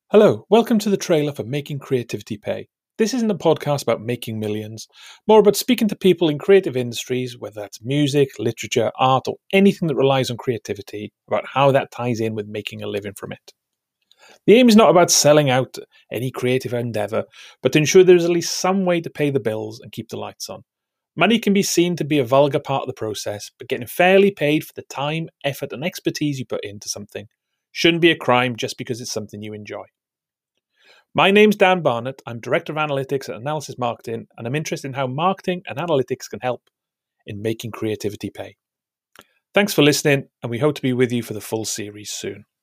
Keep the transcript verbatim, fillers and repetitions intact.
Hello, welcome to the trailer for Making Creativity Pay. This isn't a podcast about making millions, more about speaking to people in creative industries, whether that's music, literature, art, or anything that relies on creativity, about how that ties in with making a living from it. The aim is not about selling out any creative endeavour, but to ensure there is at least some way to pay the bills and keep the lights on. Money can be seen to be a vulgar part of the process, but getting fairly paid for the time, effort, and expertise you put into something shouldn't be a crime just because it's something you enjoy. My name's Dan Barnett. I'm Director of Analytics at Analysys Marketing, and I'm interested in how marketing and analytics can help in making creativity pay. Thanks for listening, and we hope to be with you for the full series soon.